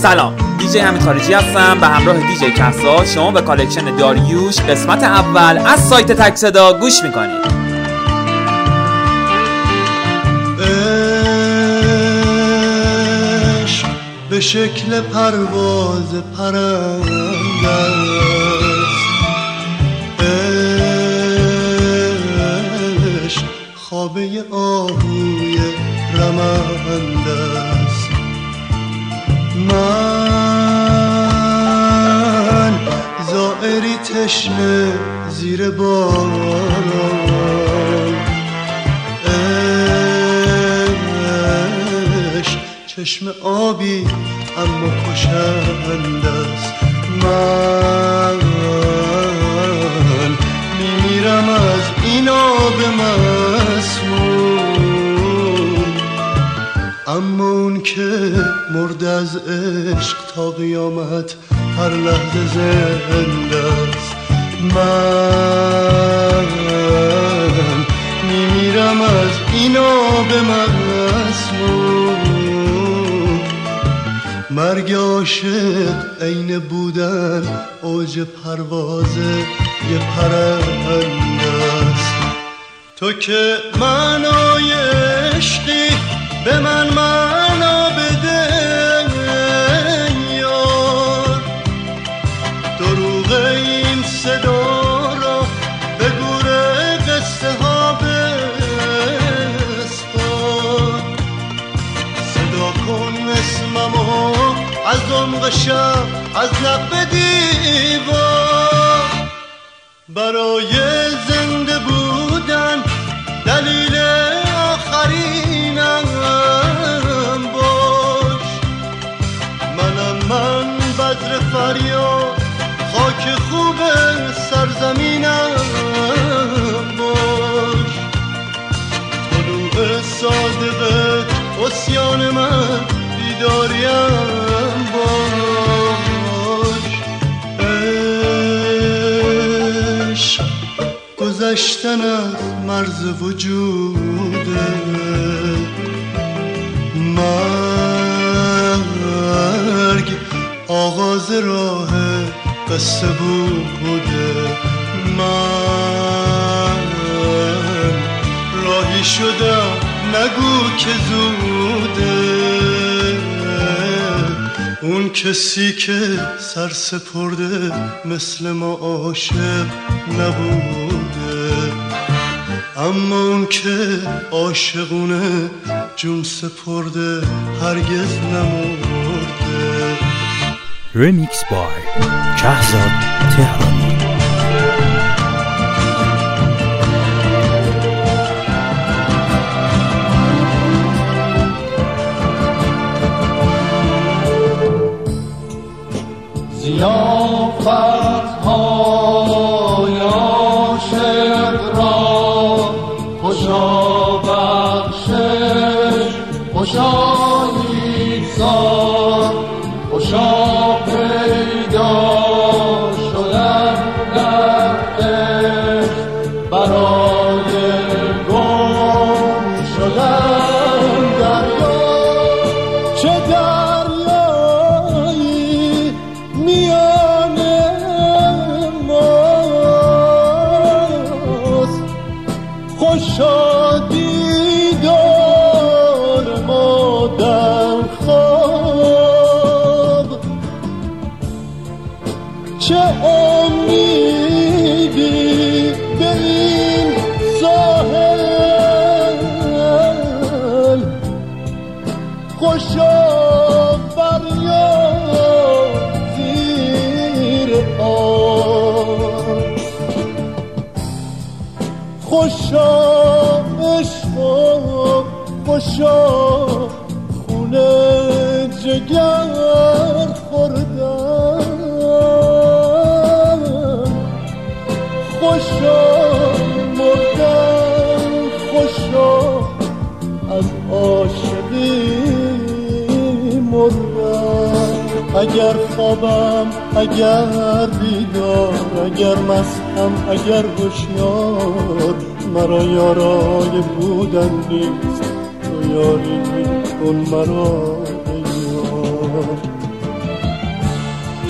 سلام، دیجی حمید خارجی هستم به همراه دیجی کسا. شما به کالکشن داریوش قسمت اول از سایت تک صدا گوش میکنید. عشق به شکل پرواز پرنده است، عشق خوابه آهوی رمنده است. من زائری تشنه زیر باران، عشق چشم آبی اما کشنده است. من میمیرم از این آب مسموم، اما اون که مرد از عشق تا قیامت هر لحظه زنده است. من میمیرم از این آب مسموم. مرگ عاشق عین بودن اوج پرواز یه پرنده است. تو که معنای عشقی به من معنا بده یار، دروغ این صدا را به گور قصه ها بسپار. صدا کن اسممو از عمق شب، از لب دیوار. برای زنده بودن دلیل آخرینم باش. من بدر فریاد، خاک خوب سرزمینم باش. طلوع صادقه عصیان من بیداریم باش. عشق گذشتن از مرز وجوده، مرگ آغاز راه قصه بوده. من راهی شدم نگو که زوده، اون کسی که سر سپرده مثل ما عاشق نبوده، اما اون که عاشقونه جون سپرده هرگز نمرده. ریمیکس بای شهزاد تهرانی. ضیافت‌های عاشق را خوشا بخشش، خوشا ایثار، خوشا پیدا شدن در عشق، برای گم شدن دریا. چه دریایی میان ماست، خوشا دیدار ما در خواب. چه امیدی به این ساحل، خوشا فریاد زیر آب. خوشا عشق و خوشا خونه جگر خوردن، خوشا مردن، خوشا از عاشقی مردن. اگر خوابم، اگر بیدار، اگر مستم، اگر هوشیار، مرا یارای بودن نیست. تو یاری کن مرا ای یار.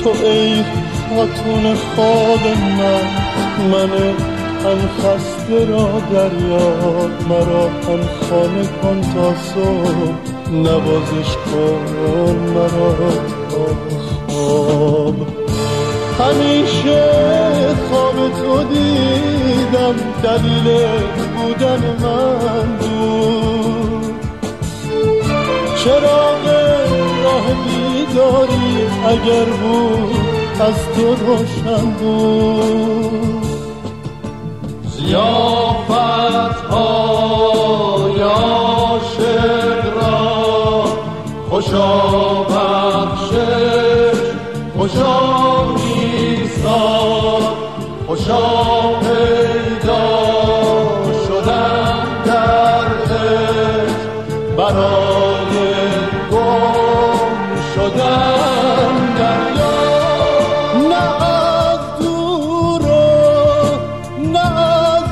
تو ای خاتون خواب من تن خسته را دریاب، مرا تن خانه کن تا صبح، نوازش کن مرا تا خواب. همیشه خواب تو دیدم، دلیل بودن من بود. چراغ راه بیداری اگر بود از تو روشن بود. زیافت های عاشق را خوشا بخشش، خوشا ایستاد، خوشا پیدا شدن در عشق، برای گم شدن دریا. نه از دور و نه از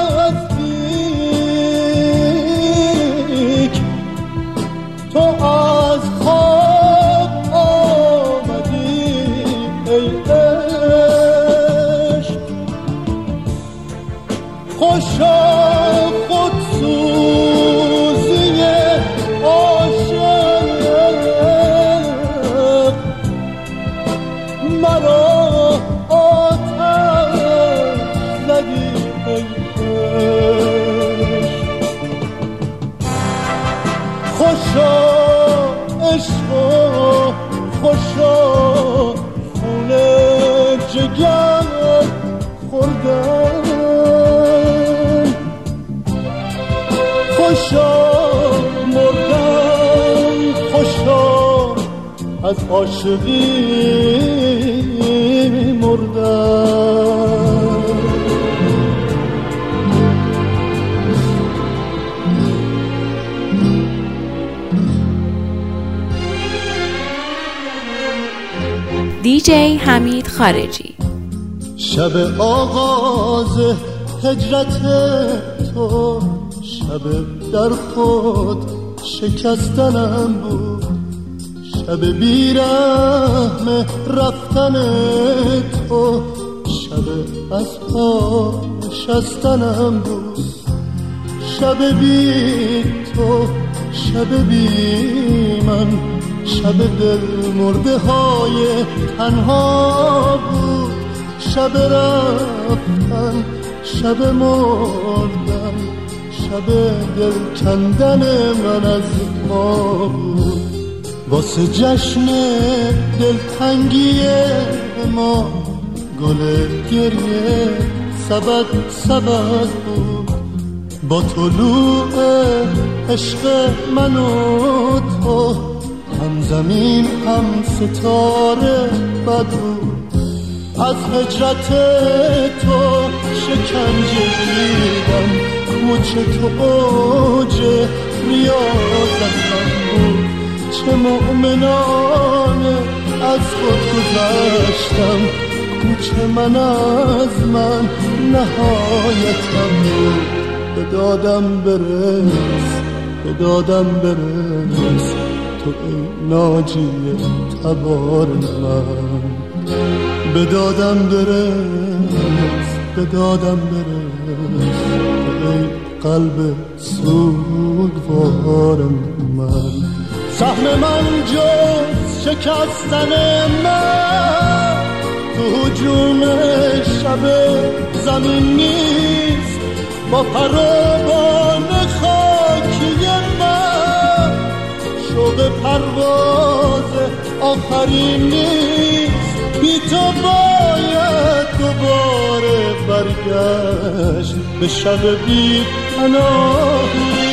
نزدیک، تو از خواب آمدی ای عشق. خوشا خودسوزی عاشق، مرا آتش زدی ای عشق. خوشا عشق و خوشا خون جگر خوردن، خوشا مردن، خوشا از عاشقی مردن. دیجی حمید خارجی. شب آغاز هجرت تو، شب در خود شکستنم بود، شب بیرحم رفتن تو، شب از پا نشستنم بود. شب بی تو، شب بی من، شب دل مرده های تنها بود. شب رفتن، شب مردن، شب دل کندن من از ما بود. واسه جشن دلتنگی ما گل گریه سبد بود. با طلوع عشق من و تو، هم زمین هم ستاره بد بود. از هجرت تو شکنجه دیدم، کوچه تو اوج ریاضتم بود. چه مؤمنانه از خود گذشتم، کوچه من از من نهایتم بود. به دادم برس، به دادم برس، تو ای ناجی تبار من. به دادم برس، به دادم برس، تو ای قلب سوگوار من. سهم من جز شکستن من تو هجوم شب زمین نیست. با پروبان خاکی من شوق پرواز آخرین نیست. بی تو باید دوباره برگشت به شب بی پناهی.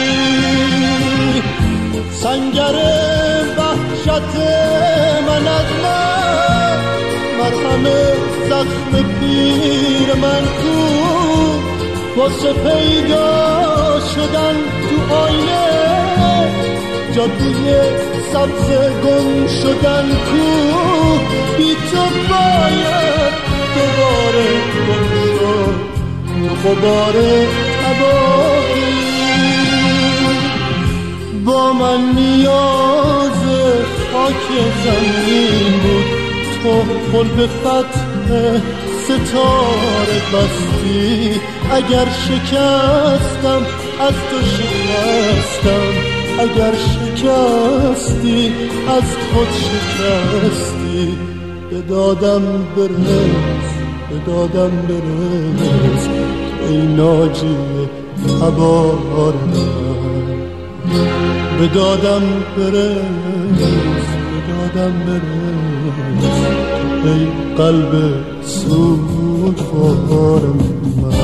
سنگر وحشت من از من، مرهم زخم پیر من کو. واسه پیدا شدن تو آینه، جادوی سبز گم شدن کو. بی تو باید دوباره گم شد تو غبار تباهی. با من نیاز خاک زمین بود، تو قلب فتح ستاره بستی. اگر شکستم از تو شکستم، اگر شکستی از خود شکستی. بدادم برس، بدادم برس ای ناجی تبار من. بدادم برس، بدادم برس ای قلب سوگوار من.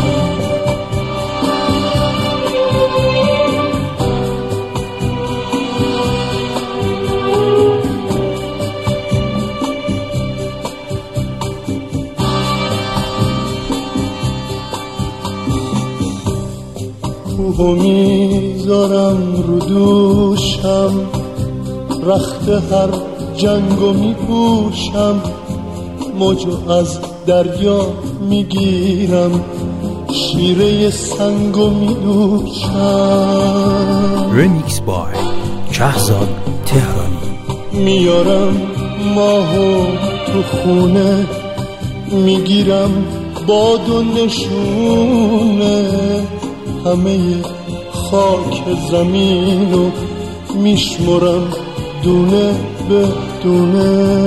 کوهو میذارم رو دوشم، رخت هر جنگو میپوشم. موجو از دریا میگیرم، شیره سنگو میدوشم. رمیکس بای شهزاد تهرانی. میارم ماهو تو خونه، میگیرم باد و نشونه. همه خاک زمینو میشمرم دونه به دونه.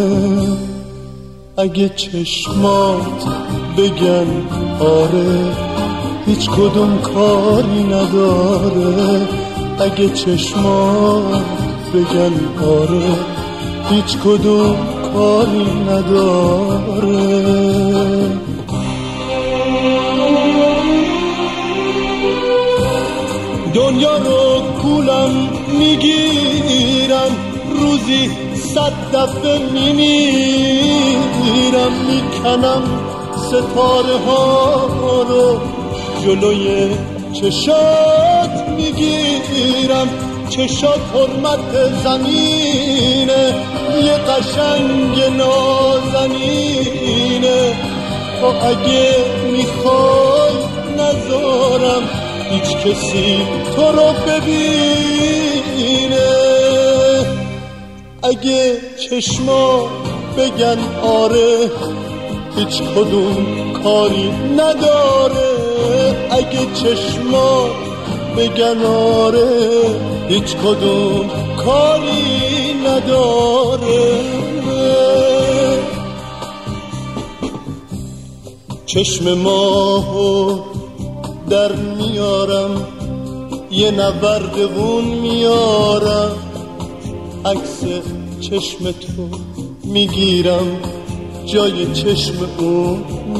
اگه چشمات بگن آره هیچ کدوم کاری نداره. اگه چشمات بگن آره هیچ کدوم کاری نداره. دنیا رو کولم میگیرم، روزی 100 دفعه میمیرم. میکنم ستاره ها رو جلوی چشات میگیرم. چشات حرمت زمینه، یه قشنگ نازنینه. تو اگه میخوای نذارم هیچ کسی تو رو ببینه. اگه چشما بگن آره هیچ کدوم کاری نداره. اگه چشما بگن آره هیچ کدوم کاری نداره. چشم ماهو در میارم، یه نبردگون میارم. عکس چشم تو میگیرم، جای چشم او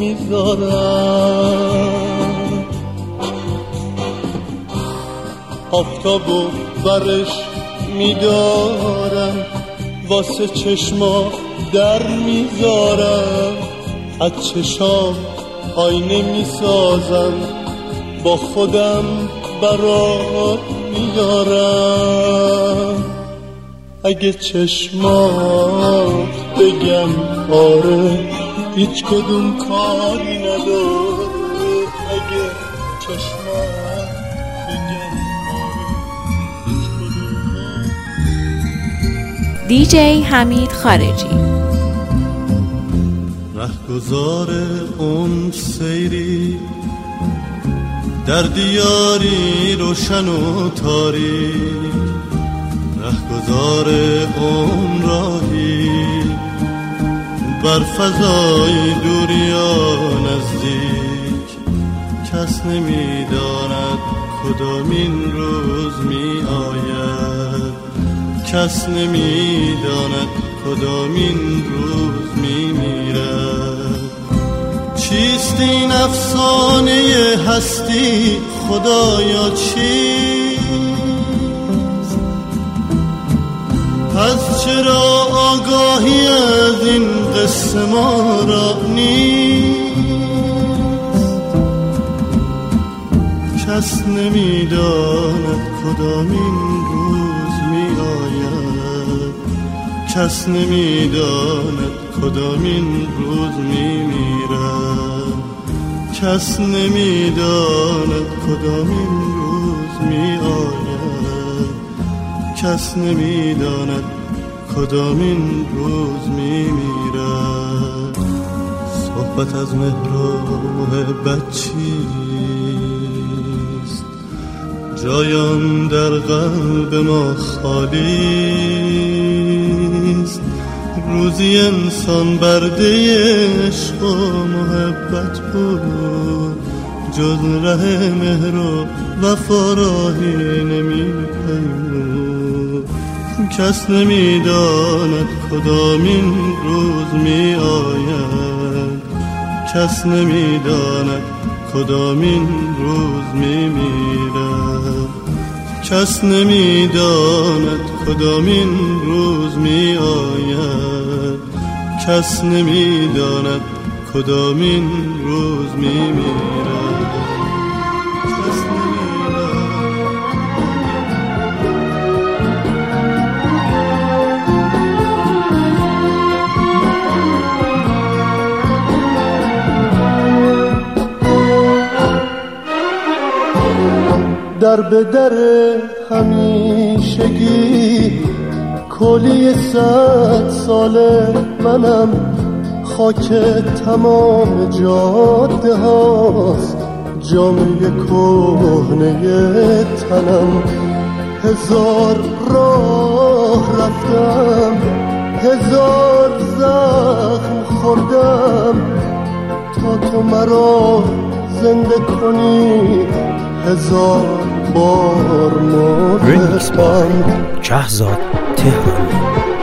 میذارم. آفتابو برش میدارم، واسه چشما در میذارم. از چشام آینه میسازم، با خودم برات میارم. اگه چشمات بگم آره هیچ کدوم کاری نداره. اگه چشمات بگم آره هیچ کدوم کاری. دیجی حمید خارجی. رهگذار اون سیری در دیاری روشن و تاریک. رهگذار اون راهی بر فضای دور یا نزدیک. کس نمیداند کدامین روز می آید، کس نمیداند کدامین روز می میرد. چیست این افسانه هستی خدایا چیست؟ پس چرا آگاهی از این قصه ما را نیست؟ کس نمیداند کدامین روز می آید، کس نمیداند کدامین روز می میرد. کس نمیداند کدامین روز می آید، کس نمیداند کدامین روز میمیرد. صحبت از مهر و محبت چیست؟ جایان در قلب ما خالیست. روزی انسان برده عشق و محبت بود، جز ره مهر و وفا راهی نمی‌پیمود. کس نمی‌داند کدامین روز می‌آید، کس نمی‌داند کدامین روز می‌میرد. کس نمی‌داند کدامین روز می‌آید، کس نمی‌داند کدامین روز می‌میرد. کس در به در همیشگی کلی 100 ساله منم، خاک تمام جاده هاست جامعه کهنه تنم. 1000 راه رفتم، 1000 زخم خوردم تا تو مرا زنده کنی. 1000 بار مردم. کهزاد تهرانی.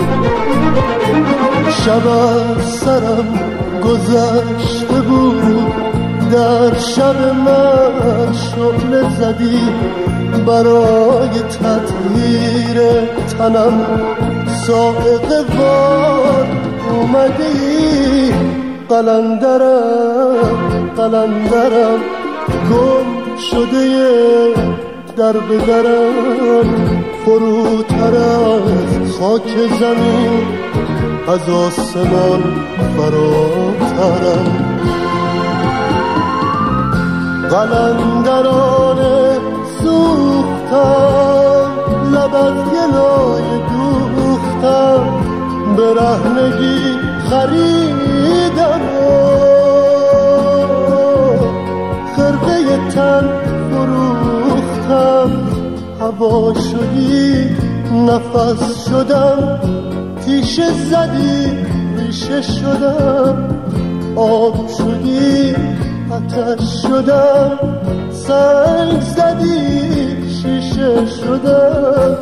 شب از سرم گذشته بود، در شب من شعله زدی برای تطهیر تنم. صاعقه وار اومدی، قلندرم قلندرم گم شده در به درم. فروتر از خاک زمین از آسمان فراترم. قلندرانه سوختم، لب از گلای دوختم، برهنگی خریدم خرقه تن فروختم. هوا شدی نفس شدم، تیشه زدی ریشه شدم. آب شدی آتش شدم، سنگ زدی شیشه شدم.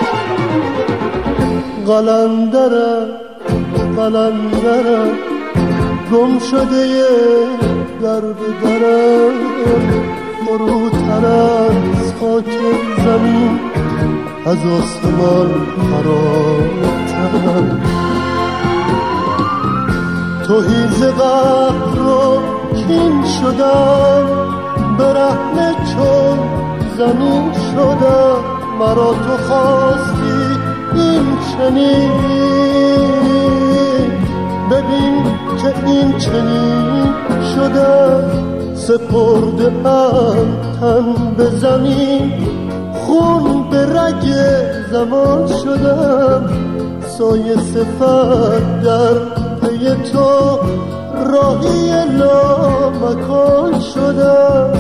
قلندرم قلندرم گم شده در به درم. فروتر از خاک زمین از آسمان فراترم. تهی ز قهر رو کین شدم، برهنه چون زمین شدم. مرا تو خواستی این چنین، ببین که این چنین شدم. سپردم تن به زمین، خون به رگ زمان شدم. سایه صفت در پی تو راهی لامکان شدم.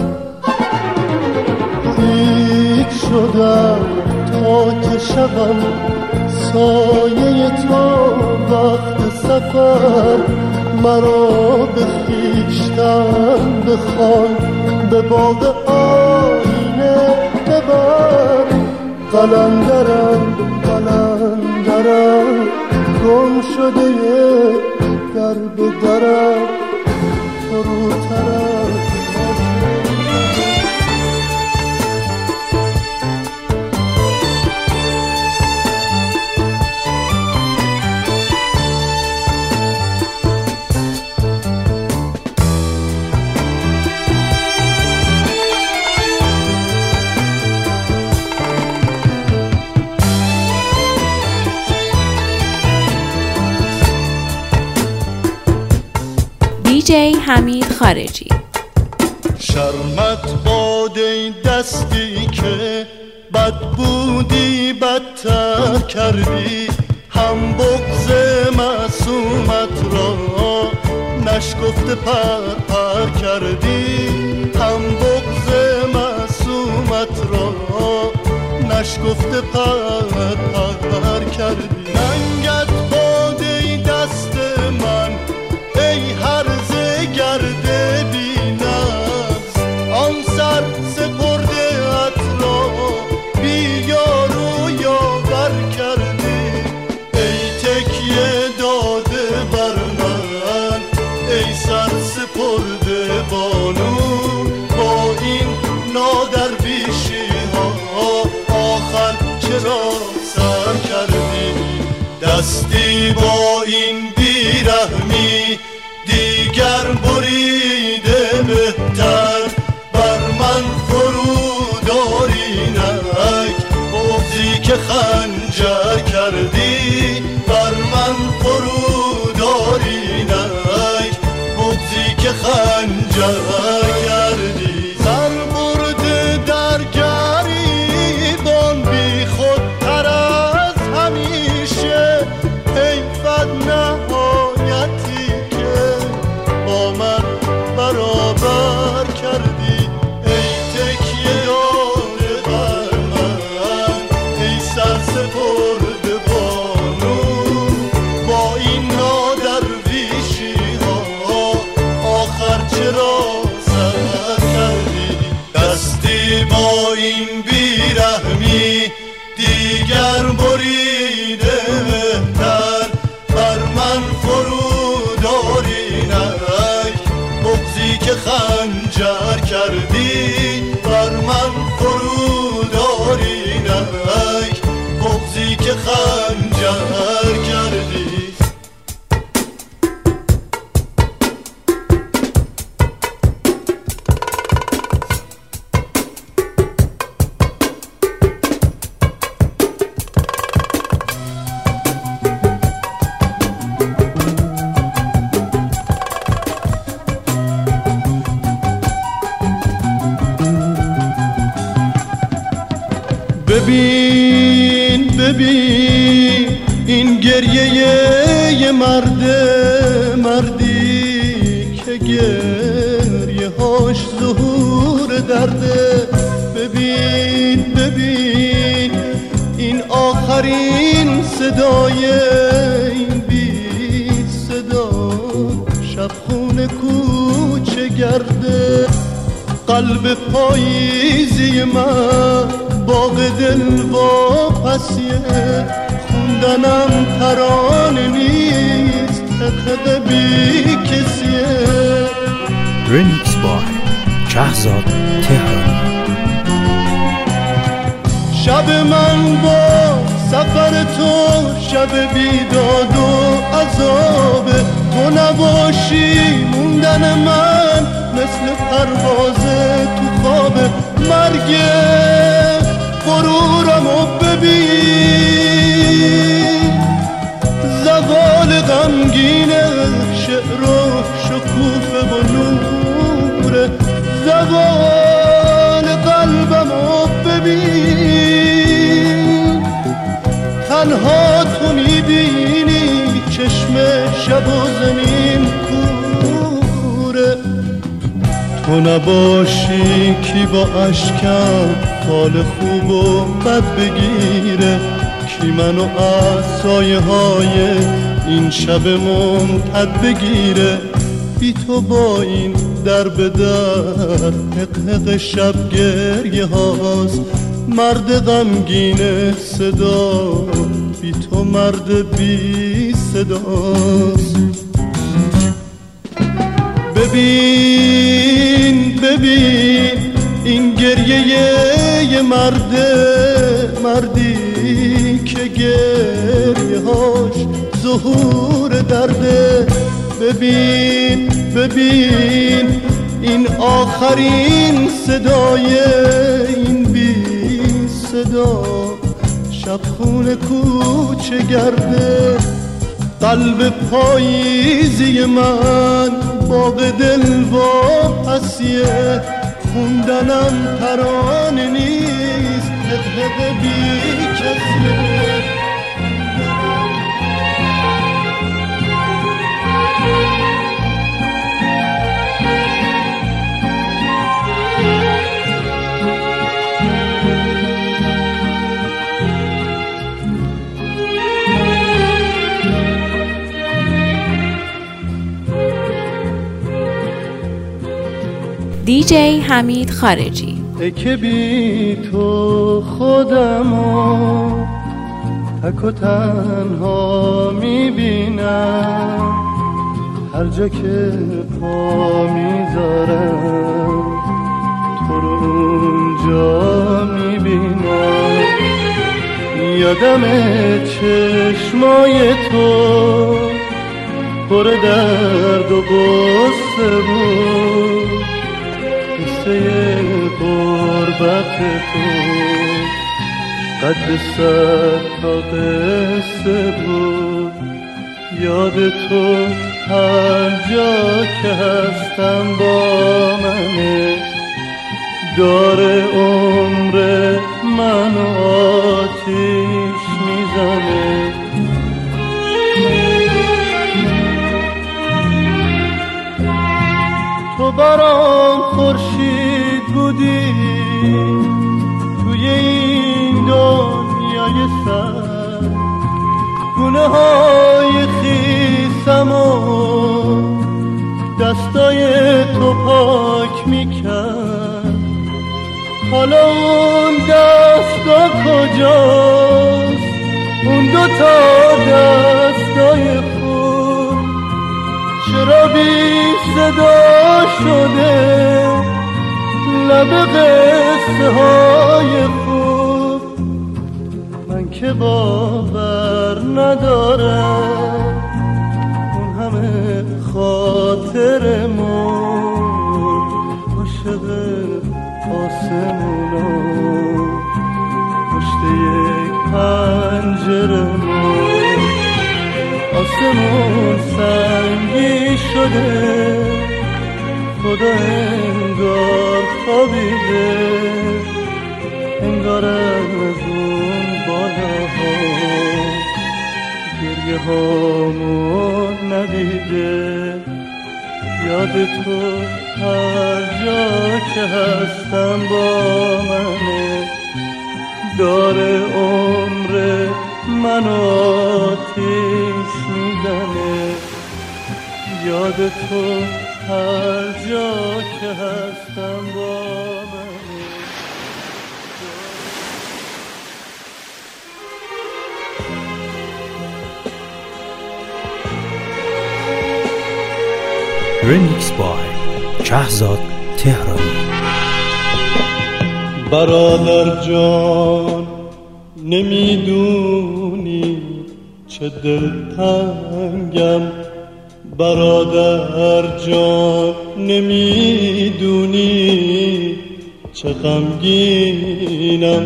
هیچ شدم تا که شبم سایه تو وقت سفر. مرا به خویشتن بخوان، به باغ آینه ببر. قلندرم قلندرم گم شده در به درم. فروترم دیجی حمید خارجی. شرمت باده دستی که بد بودی بدتر کردی. هم بغض معصومت را نشکفته پر کردی، هم بغض معصومت را نشکفته پر کردی. ننگت باد ای دست من ای هرزه گرده بی نفس، آن سر سپرده ات را بی یار و یاور کردی. ای تکیه داده بر من ای سر سپرده بانو، با این نادرویشی ها آخر چرا سر کردی؟ دستی با این بیرحمی دیگر بریده بهتر، بر من فروداری نک بغضی که خنجر کردی، بر من فروداری نک بغضی که خنجر کردی. سر برده در گریبان بی خودتر از همیشه، حیفت نهایتی که با من برابر کردی. ای تکیه داده بر من ای سر سپرده بانو، با این نادرویشی ها آخر چرا سر کردی؟ دستی با این بیرحمی دیگر بریده بهتر، بر من فروداری نک بغضی که خنجر کردی، بر من فروداری نک بغضی که خنجر کردی. ببین ببین این گریه یه مردی که گریه هاش ظهور درده. ببین ببین این آخرین صدای این بی صدا شبخونه کوچه گرده. قلب پاییزی من باغ دل واپسیه، خوندنم ترانه نیست حقیقه بی کسیه. رمیکس بای شهزاد تهرانی. شب من با سفر تو شب بیداد و عذابه، تو نباشی موندن من مثل پرواز تو خوابه. مرگ غرورمو ببین، زوال غمگین شعر و شکوفه و نوره. زوال قلبمو ببین، تنها تو میبینی چشم شب و زمین کوره. تو نباشی کی با اشکم حال خوب و بد بگیره، کی منو از سایه های این شب ممتد بگیره. بی تو با این در به در حق شب گریه هاست، مرد غمگین صدا بی تو مرد بی صداست. ببین ببین این گریه یه مردی که گریه هاش ظهور درده. ببین ببین این آخرین صدای این بی صدا شبخونه کوچه گرده. قلب پاییزی من باغ دل واپسیه، خوندنم ترانه نیست حقیقه بی کسیه. دیجی حمید خارجی. ای که بی تو خودمو تک و تنها میبینم، هر جا که پا میذارم تو رو اونجا میبینم. یادم چشمای تو پر درد و غصه بود، قصه غربت تو قد 100 تا قصه بود. یاد تو هر جا که هستم با منه، داره عمر منو آتیش میزنه. تو برام خورشید بودی توی این دنیای سر، گونه های خیسم و دستای تو پاک میکرد. حالا اون دستا کجاست، اون 2 تا دستای خوب چرا بی صدا شده لب قصه های خوب. من که باور ندارم اون همه خاطر مرد عاشق آسمونا پشت یک پنجره مرد. آسمون سنگی شده، خدا انگار خوابیده، انگار از اون بالاها گریه هامون ندیده. یاد تو هر جا که هستم با منه، داره عمر منو آتیش میزنه. یاد تو هر جا که هستم با منه. رمیکس بای شهزاد تهرانی. برادر جان نمیدونی چه دلتنگم، برادر جان نمیدونی چه غمگینم.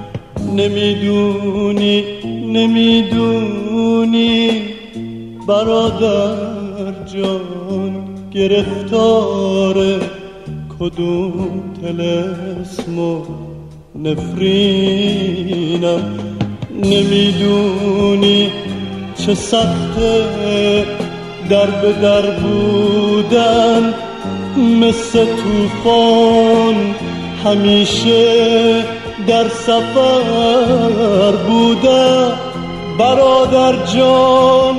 نمیدونی برادر جان گرفتار کدوم طلسم و نفرینم. نمیدونی چه سخته در به در بودن، مثل طوفان همیشه در سفر بودن. برادر جان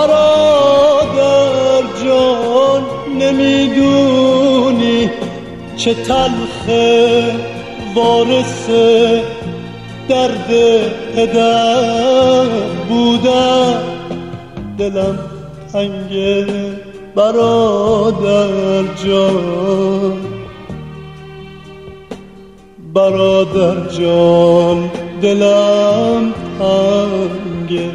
نمیدونی چه تلخه وارث درد پدر بودن. دلم تنگه برادر جان دلم تنگه.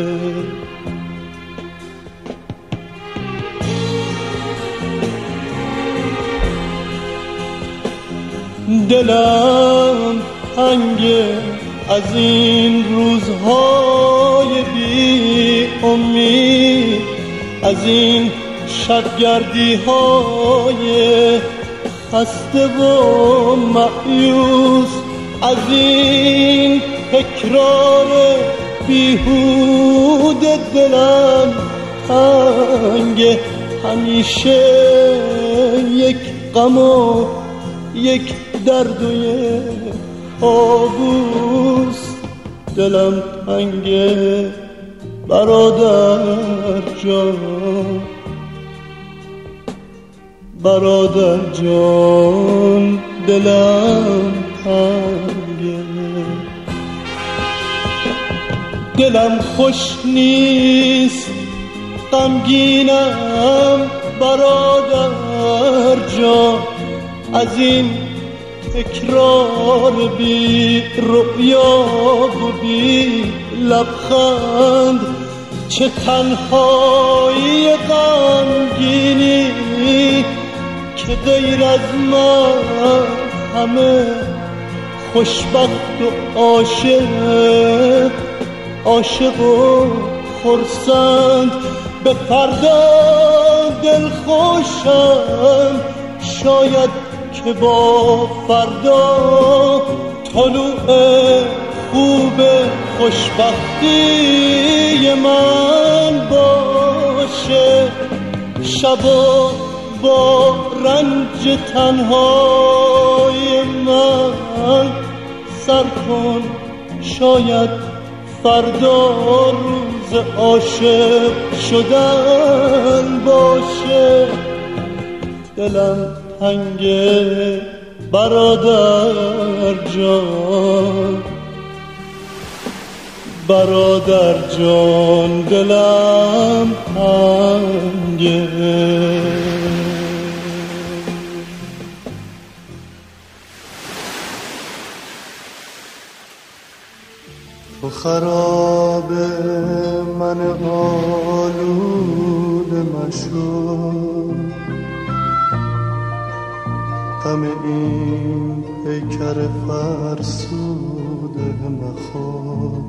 دلم تنگه از این روزهای بی امید، از این شبگردی های خسته و مایوس، از این تکرار بیهوده. دلم تنگه همیشه یک غم و یک درد و یک آبوس. دلم تنگه برادر جان، برادر جان دلم تنگه، دلم خوش نیست غمگینم برادر جان، از این تکرار بی رؤیا و بی لبخند، چه تنهایی غمگینی که غیر از من همه خوشبخت و عاشق و خرسند. به فردا دل خوشم، شاید که با فردا طلوع خوب خوشبختی من باشه. شبا با رنج تنهای من سر کن، شاید فردا روز عاشق شدن باشه. دلم تنگه برادر جان، برادر جان دلم تنگه. تو خراب من آلوده مشو، غم این پیکر فرسوده مخور.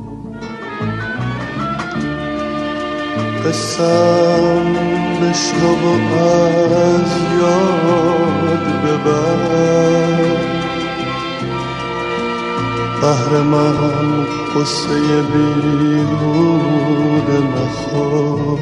قسم بشنو و از یاد ببر، بهر من قصه بیهوده مخور.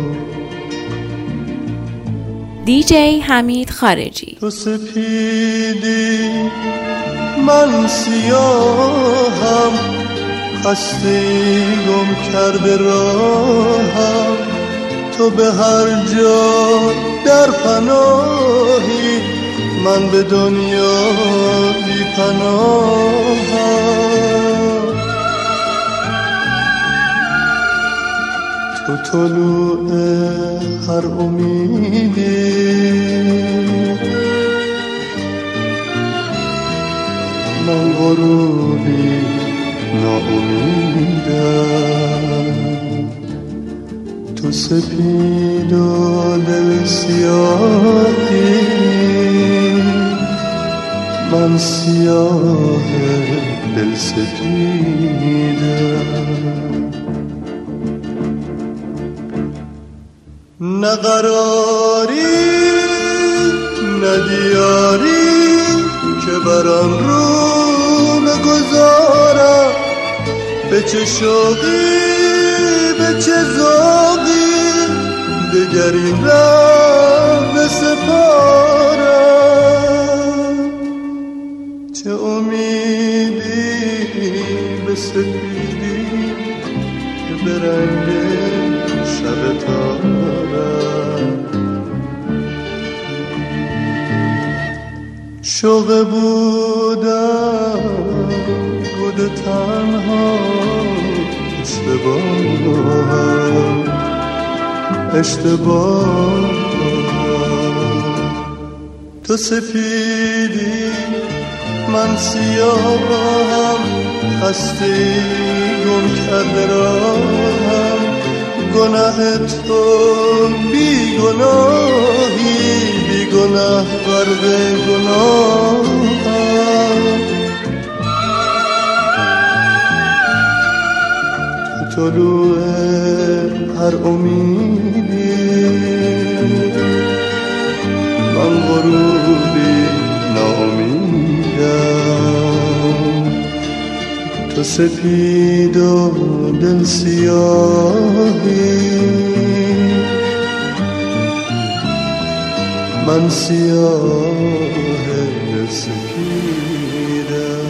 دیجی حمید خارجی. تو سپیدی من سیاهم، خسته گم کرده راهم. تو به هر جا در پناهی، من به دنیا بی پناهم. تو طلوع هر امیدی، من غروبی ناامیدم. تو سپید و دل سیاهی، من سیاه دل سپیدم. نه قراری نه دیاری که برم رو بگذارم، به چه شوقی به چه ذوقی دگر این ره بسپارم. چه امیدی به سپیدی که به رنگ شب تارم. شوق بودم بود تنها، اشتباه. تو سپیدی من سیاهم، خسته گم کرده راهم. گناه تو بی گناهی، بی گناه غرق گناهم. طلوع هر امیدی، من غروبی ناامیدم. تو سپید و دل سیاهی، من سیاه دل سپیدم.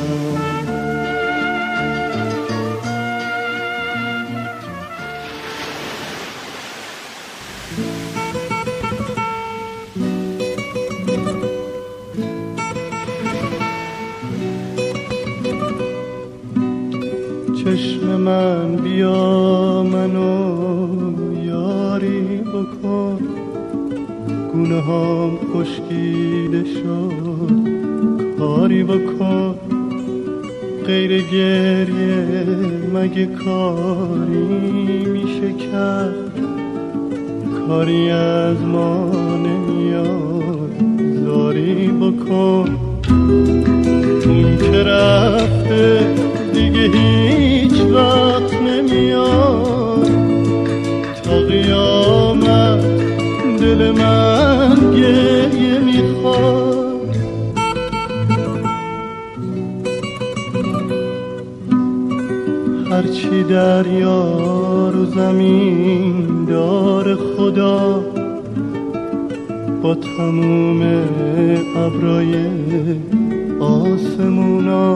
من بیا منو یاری بکن، گونه هام خشکیده شد کاری بکن، غیر گریه مگه کاری میشه کرد، کاری از ما نمیاد زاری بکن. اون که رفته دیگه هیچ وقت نمیاد، تا قیامت دل من گریه میخواد. هرچی دریا رو زمین دار خدا، با تموم ابرای آسمونا،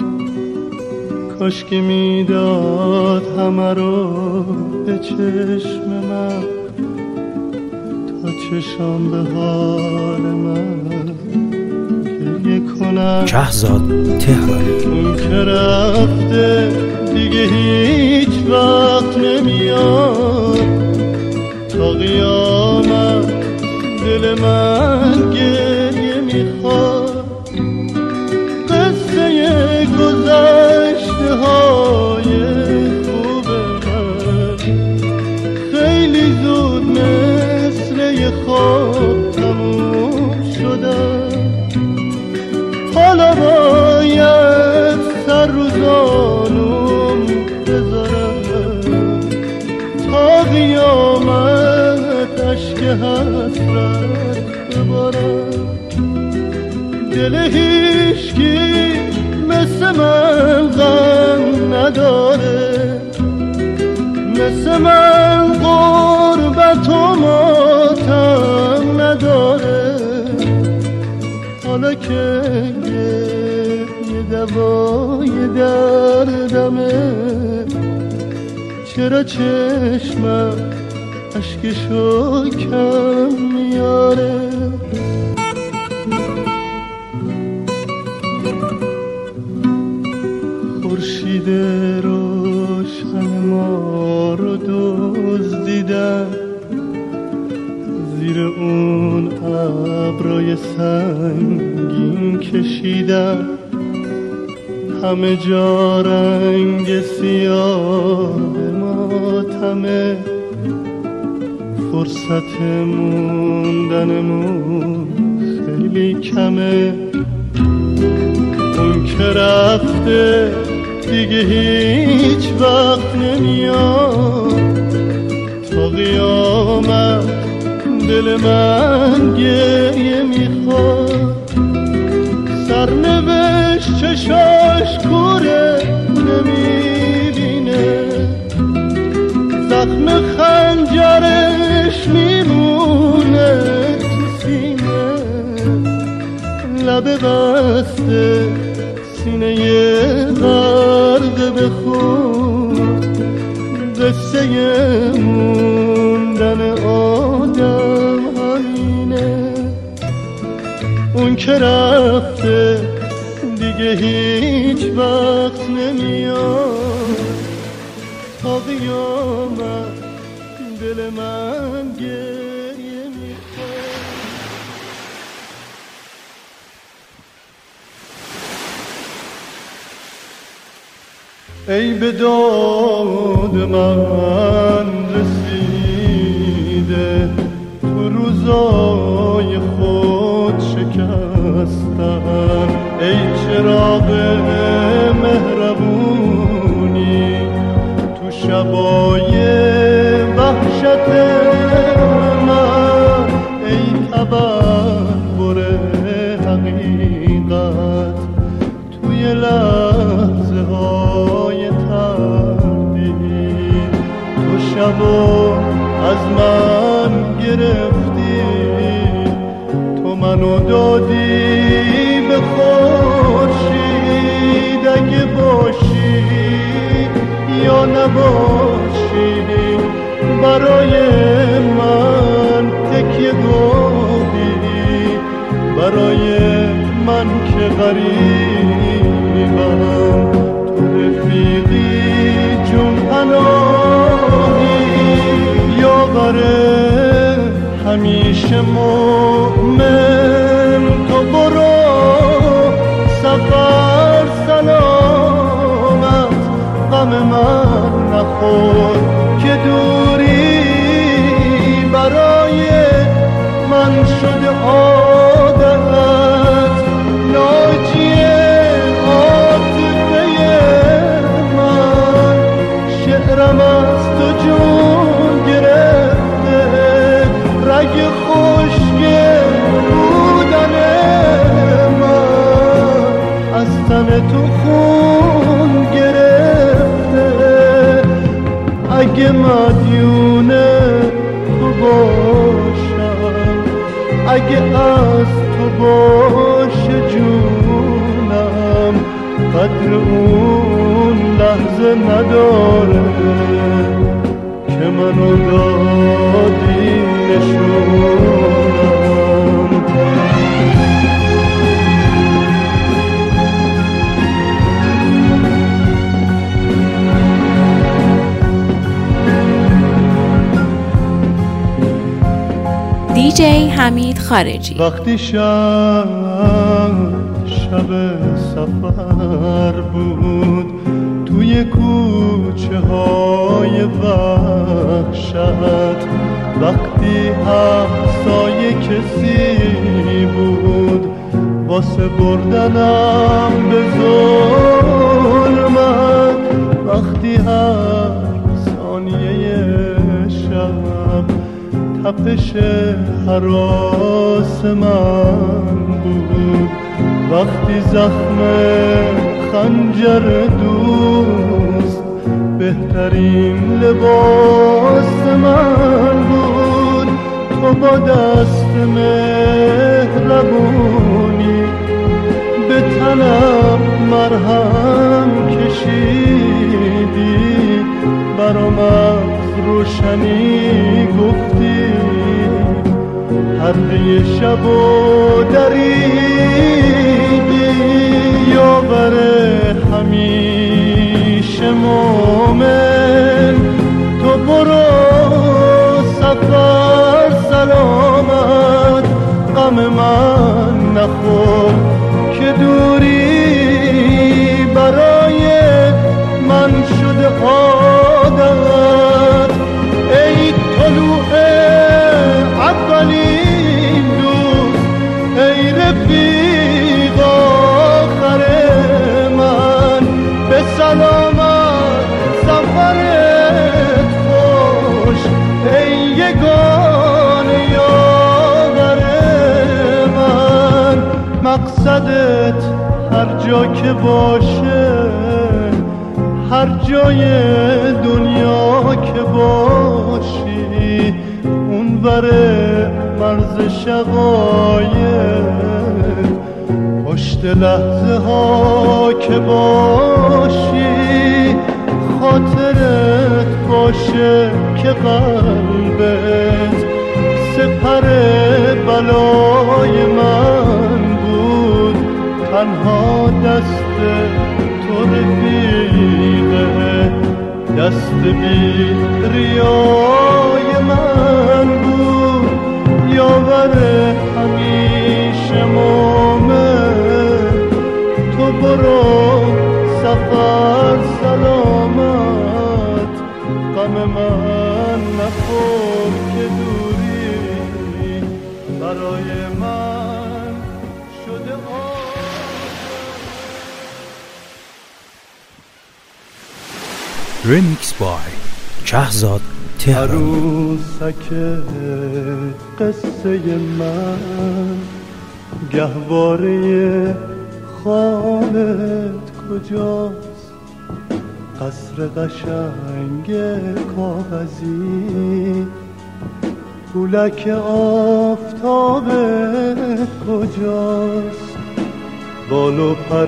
کاش که میداد همه رو به چشم من، تا چشم به حال من گریه کنم. شهزاد تهرانی. اون که رفته دیگه هیچ وقت نمیاد، تا قیامت دل من گریه میخواد. قصه گذشته های خوب من خیلی زود مثل یه خواب تموم شدن، حالا باید سر رو زانوم بذارم، تا قیامت اشک حسرت ببارم. دل هیچکی مثل من غم نداره، مثل من غربت و ماتم نداره. حالا که یه دوای دردمه، چرا چشمم اشکشو کم میاره؟ خورشید روشن ما رو دزدیدن، زیر اون ابرای سنگین کشیدن، همه جا رنگ سیاه ماتمه، فرصت موندنمون خیلی کمه. اون که رفته دیگه هیچ وقت نمیاد، تا قیامت دل من گریه میخواد. سرنوشت چشاش کوره نمیبینه، زخم خنجرش میمونه تو سینه، لب بسته سینه غرق به خون، قصه موندن آدم همینه. اون که رفته دیگه هیچ وقت نمیاد، تا قیامت دل من گریه میخواد. ای به داد من رسیده، تو روزای خود شکستن، ای چراغ مهربونی تو شبای وحشت من، ای تبخور حقیقت توی لحظه های تردید، تو شبو از من گرفتی، تو منو دادی به خورشید، اگه باشی یا نباشی برای من تکیه گاهی، برای من که غریبم تو رفیقی همیشه مومن تو برو سفر سلامت غم من نخور که دوری برای من شده عادت ناجی عاطفه من شعرم از تو جون گرفته رگ خشک بودن من از تن تو خون گرفته اگه مدیون تو باشم اگه از تو باشه جونم قدر اون لحظه نداره که منو دادی نشونم دیجی حمید خارجی. وقتی شب سفر بود توی کوچه های وحشت وقتی همسایه کسی بود واسه بردنم به ظلمت وقتی هر ثانیه شب تپش هراس من بود وقتی زخم خنجر دوست بهترین لباس من بود تو با دست مهربونی به تنم مرهم کشیدی برام از روشنی گفتی حلقه شب و دریدی یاور همیشه مومن تو برو سفر سلامت غم من نخور که دوری برای من شده عادت ای طلوع اولین دوست ای رفیق آخر من به سلامت سفرت خوش ای یگانه یاور من مقصدت هر جا که باشه هر جای دنیا که باشی اونور مرز شقایق پشت لحظه ها که باشی خاطرت باشه که قلبت سپر بلای من بود تنها دست تو رفیقه دست بی ریای من بود یاور همیشه مومن تو برو سفر سلامت غم من نخور که دوری برای من شده ریمیکس بای شهزاد تهرانی. عروسک قصه من گهواره خانت کجاست قصر قشنگ کاغذی پولک آفتابت کجاست بال و پر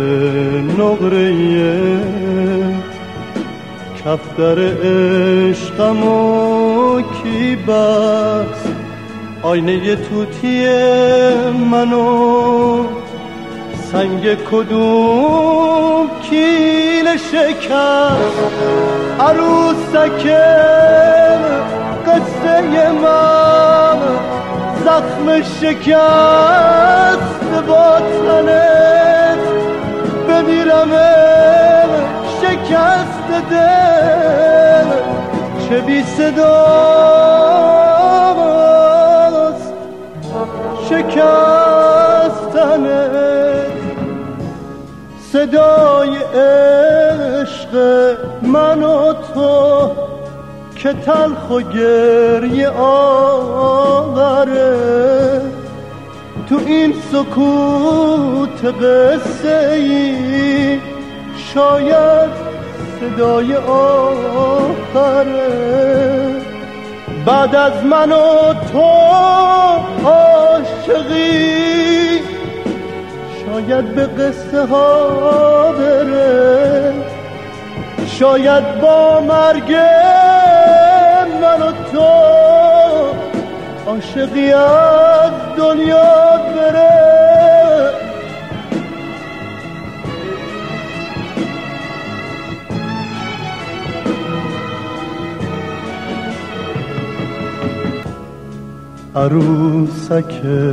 نقره‌ای کفتر عشقمو کی بست آینه توتی منو سنگ کدوم کیل شکست عروسک قصه من زخم شکست با تنت بمیرم شکست دل چه بی صداست شکستنت صدای عشق من و تو که تلخ و گریه آوره تو این سکوت قصه ای شاید صدای آخره بعد از من و تو عاشقی شاید به قصه ها بره شاید با مرگ من و تو عاشقی از دنیا بره عروسک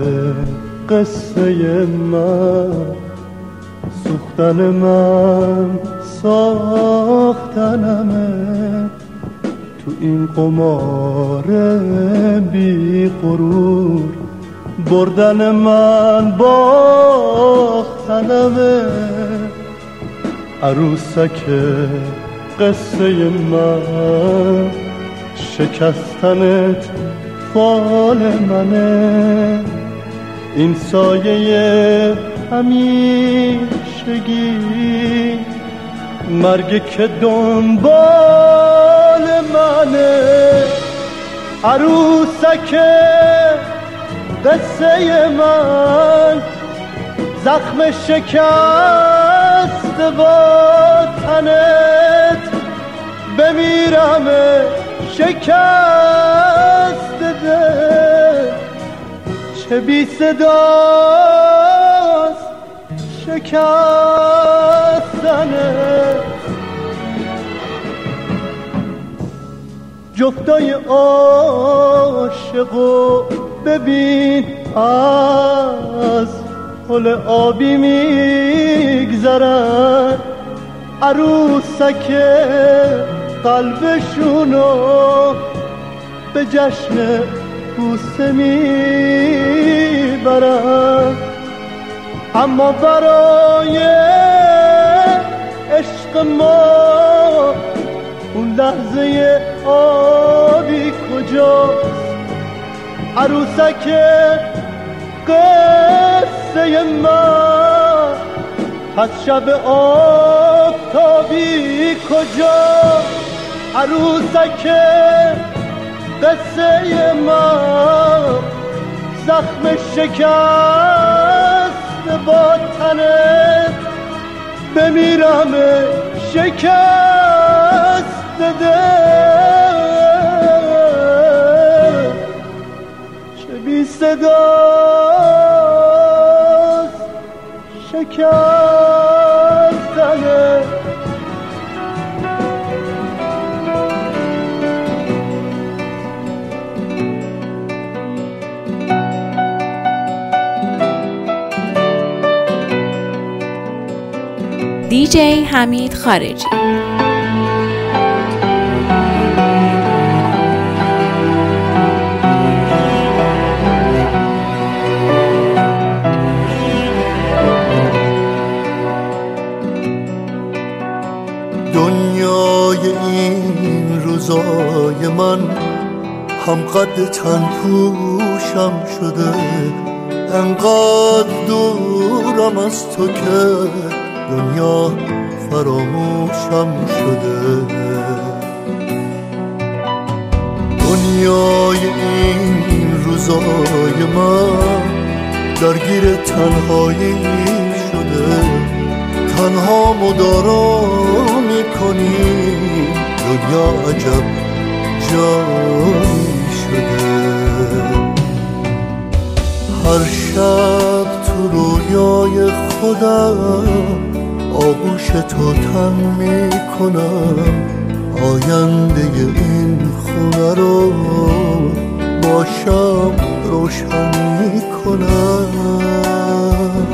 قصه من سوختن من ساختنمه تو این قمار بی غرور بردن من باختنمه عروسک قصه من شکستنت فال منه این سایه همیشگی مرگ که دنبال منه عروسک قصه من زخم شکست با تنت بمیرم شکست دل چه بی صداست شکستنه جفتای عاشقو ببین از پل آبی میگذرن عروسک قلبشونو به جشن بوسه میبرن اما برای عشق ما اون لحظه آبی کجاست عروسک قصه من پس شب آفتابی کجاست عروسک قصه من زخم شکست با تنت بمیرم شکست دل چه بی صداست شکستنه دیجی حمید خارجی. دنیای این روزای من هم قد تن پوشم شده انقدر دورم از تو که دنیا فراموشم شده دنیای این روزای من درگیر تنهایی شده تنها مدارا میکنی دنیا عجب جایی شده هر شب تو رویای خودم آغوش تو تن میکنم آینده این خونه رو باشم روشن میکنم.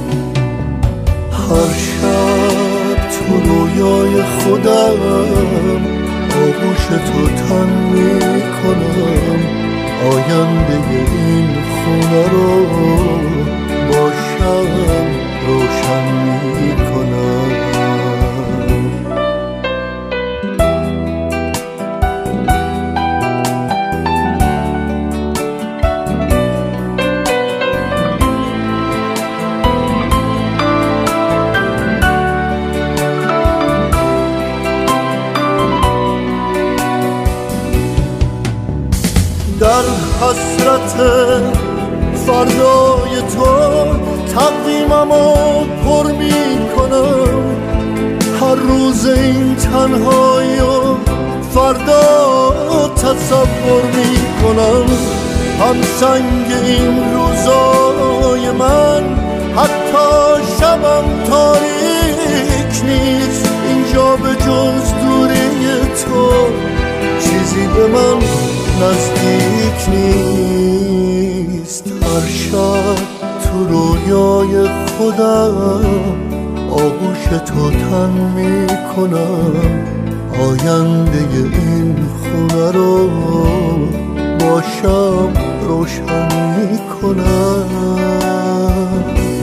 هر شب تو رویای خودم آغوش تو تن میکنم. آینده این خونه رو با شب روشن میکنم. در حسرت فردای تو تقویممو پر میکنم. هر روز این تنهایی و فردا تصور میکنم. هم سنگ این روزای من حتی شبم تاریک نیست. اینجا به جز دوری تو چیزی به من نزدیک نیست. هر شب تو رویای خودم آغوش تو تن میکنم. آینده این خونه رو با شب روشن میکنم.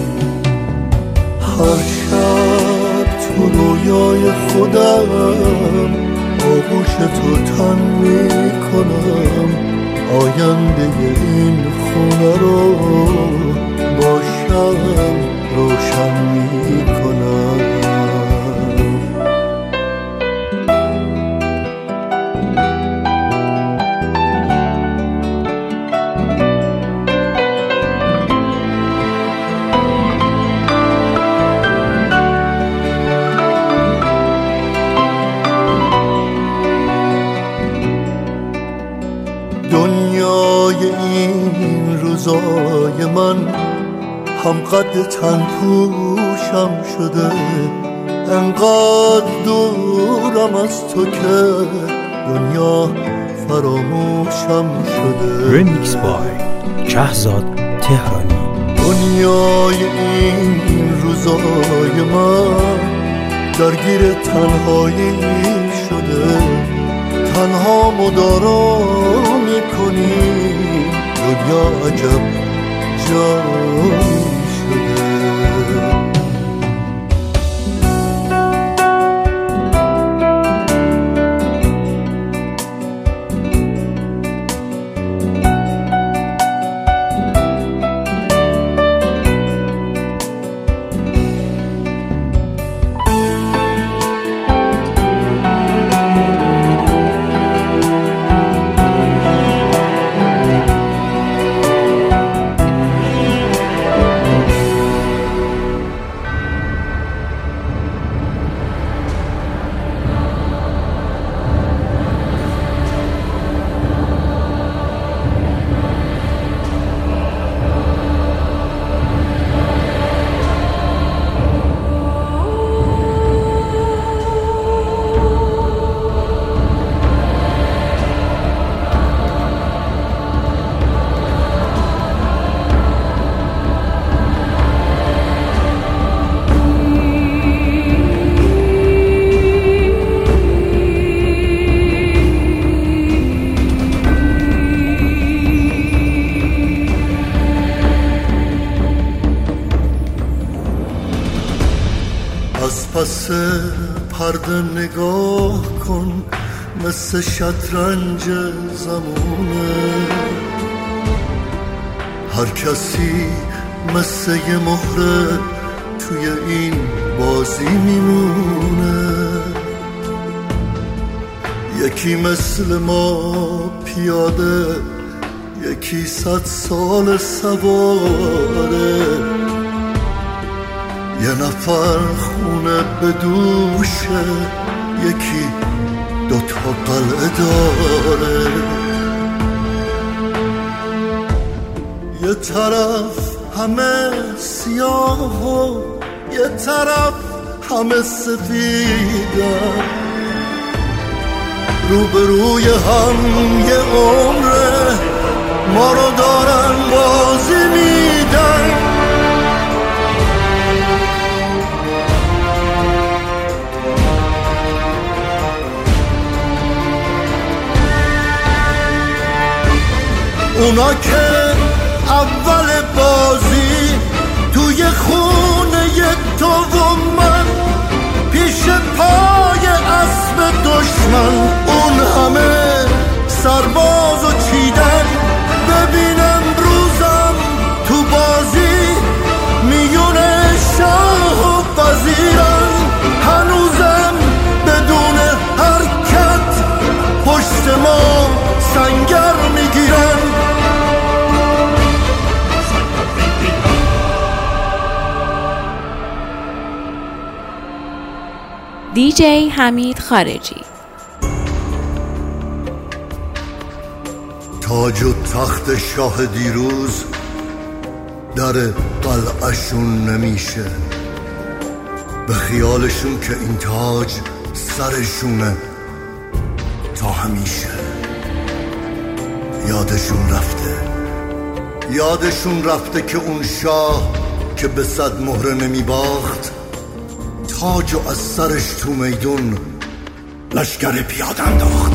هر شب تو رویای خودم آغوش تو تن میکنم. آینده این خونه رو با شب روشن میکنم. دنیای این روزای من هم قد تن پوشم شده. انقدر دورم از تو که دنیا فراموشم شده. رمیکس بای شهزاد تهرانی. دنیای این روزای من درگیر تنهایی شده. تنها مدارا میکنی دنیا عجب جایی شده. از پس پرده نگاه کن مثل شطرنج زمونه. هر کسی مثل یه مهره توی این بازی میمونه. یکی مثل ما پیاده، یکی 100 سال سواره. یه نفر خونه به دوشه، یکی 2 قلعه داره. یه طرف همه سیاه و یه طرف همه سفیدن. روبروی هم یه عمره ما رو دارن اونا که اول بازی توی خونه تو و من پیش پای اسب دشمن اون همه سربازو چیدن ببینم روزم تو بازی میون شاه و وزیرن هنوزم بدون حرکت پشت ما سنگر میگیرن دیجی حمید خارجی. تاج و تخت شاه دیروز در قلعه‌شون نمیشه، به خیالشون که این تاج سرشونه تا همیشه. یادشون رفته که اون شاه که به 100 مهره نمیباخت تاجو از سرش تو میدون لشکر پیاده انداخت.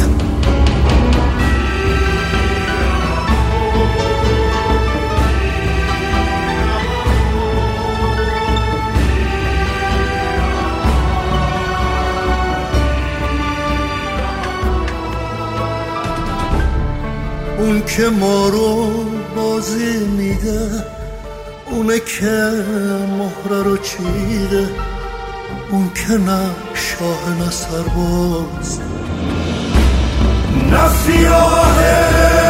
اون که ما رو بازی میده، اونه که مهره رو چیده، اون که نه شاه نه سرباز، نه سیاهه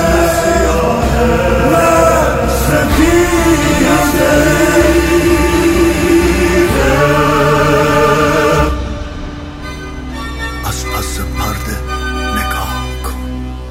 نه سفیده، از پس پرده نگاه کن.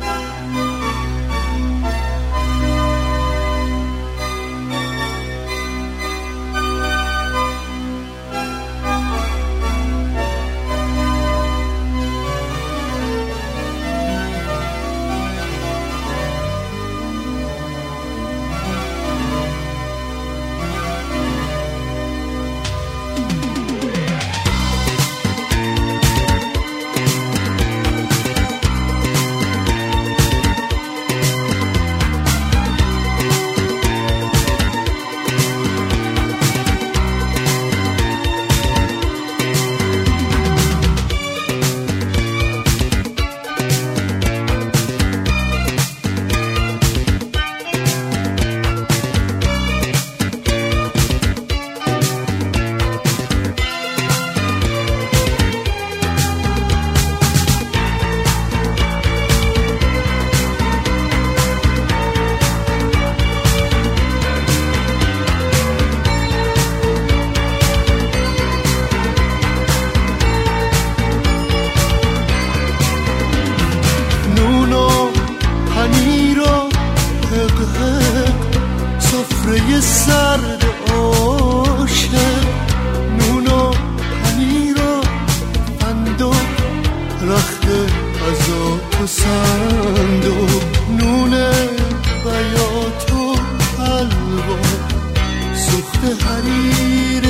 سفره سرد عاشق، نون و پنیر و فندق، رخت غذا و صندوق، نون بیات و حلوا، سوخت حریر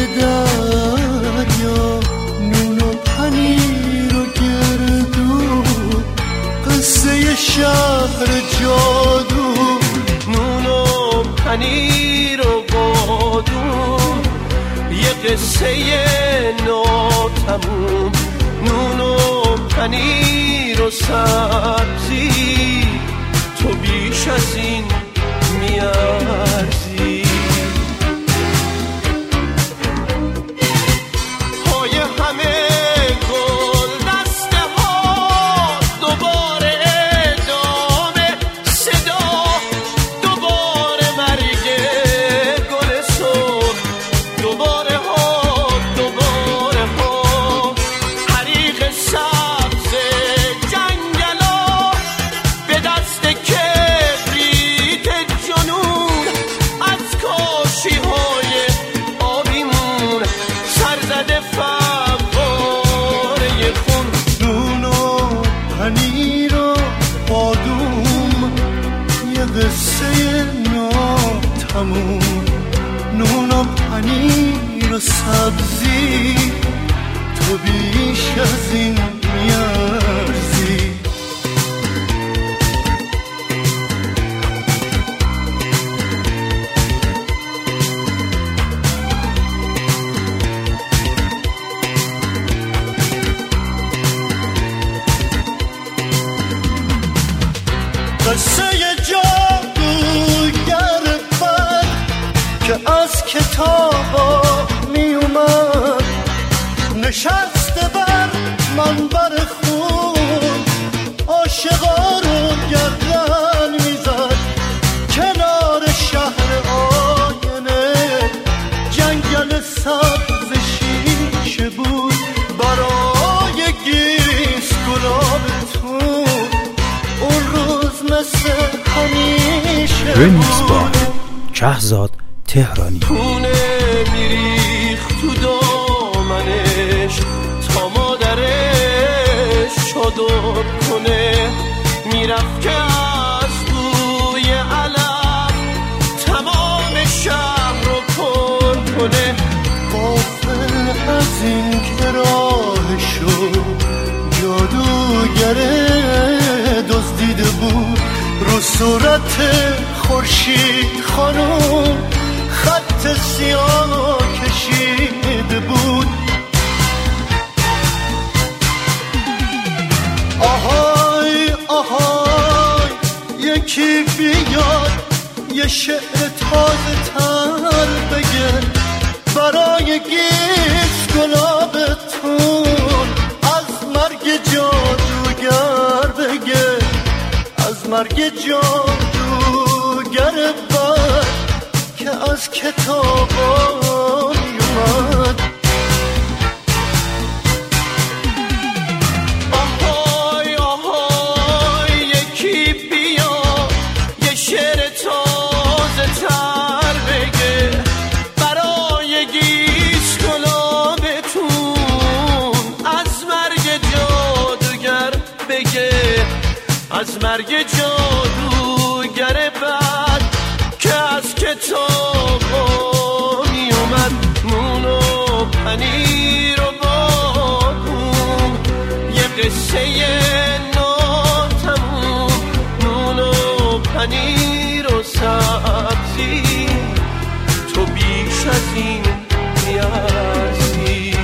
دریا، نون و پنیر و گردو، قصه شهر جادو، نون و پنیر و بادوم، یه قصه ناتموم، نون و پنیر و سبزی، تو بیش از این میارزی. پای همه گل دسته ها، دوباره ادامه صدا، دوباره مرگ گل سرخ، دوباره ها حریق سبز جنگلا، به دست کبریت جنون، از کاشی های آبیمون، سرزده فواره خون، نون و پنیر و بادوم، یه قصه ناتموم، نون و پنیر و سبزی، تو بیش از این میارزی. کتابا می اومد نشسته بر منبر خون عاشقا رو گردن میزد کنار شهر آینه جنگل سبز شیشه بود برای گیس گلابتون اون روز مثل همیشه رمیکس با کهزاد تهرانی. خونه میریخ تو دامنش تا مادرش چادر کنه میرفت که از بوی علم تمام شهر رو پر کنه غافل از این که راهشو جادوگره دزدیده بود رو صورت خورشید خانم خط سیاه کشیده بود آهای آهای یکی بیاد یه شعر تازه تر بگه برای گیس گلابتون از مرگ جادوگر بگه از مرگ جادوگر بد که از کتابا میومد آهای آهای یکی بیا یه شعر تازه تر بگه برای گیس گلابتون از مرگ جادوگر بگه از مرگ جادوگر بد که از کتابا می اومد نون و پنیر و بادون یه قصه ناتموم نون و پنیر و سبزی تو بیش از این نیازی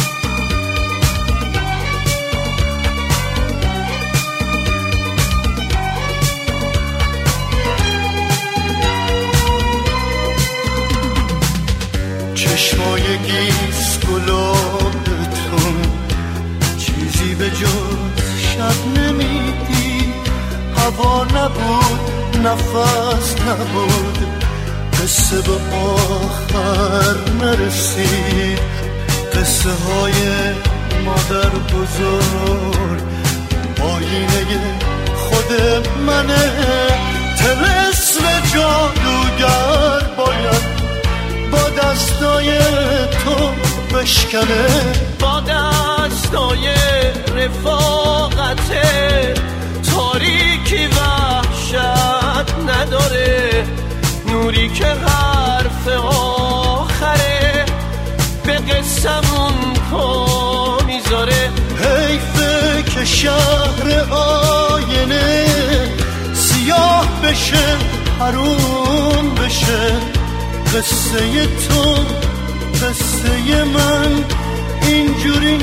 چشمای گیس گلابتون چیزی به جز شب نمیدی هوا نبود نفس نبود قصه به آخر نرسید قصه های مادر بزرگ آینه خود منه طلسم جادوگر باید با دستای تو بشکنه با دستای رفاقت تاریکی وحشت نداره نوری که حرف آخره به قسمون پا میذاره حیفه که شهر آینه سیاه بشه حروم بشه قصه تو قصه من اینجوری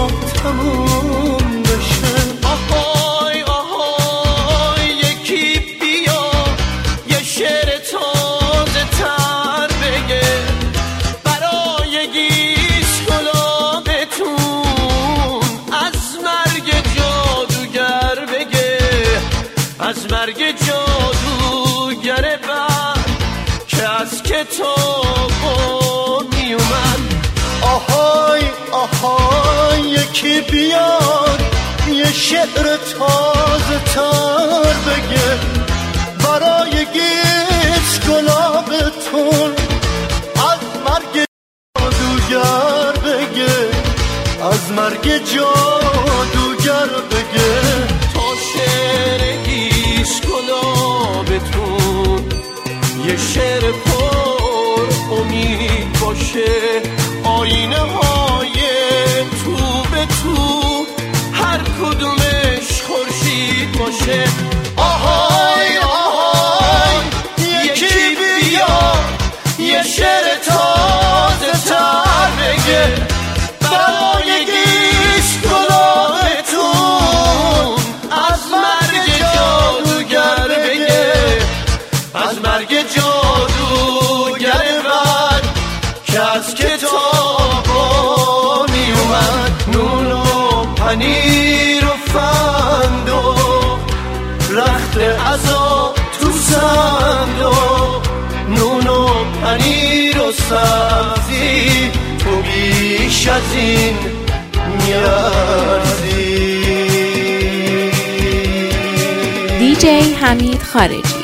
تموم بشه آهای آهای یکی بیا یه شعر تازه تر بگه برای گیس گلابتون از مرگ جادوگر بگه از مرگ جادوگر بد که از کتابا می اومد آهای آهای یکی بیاد یه شعر تازه تر بگه برای گیس گلابتون از مرگ جادوگر بگه از مرگ جادوگر بگه تا شعر گیس گلابتون یه شعر پر امید باشه آینه های تو به تو هر کدومش خورشید باشه آهای آهای یکی بیا یه شعر تازه تر بگه برای گیس گلابتون از مرگ جادوگر بگه از مرگ جادوگر بد سبزی تو بیش از این میارزی. دیجی حمید خارجی.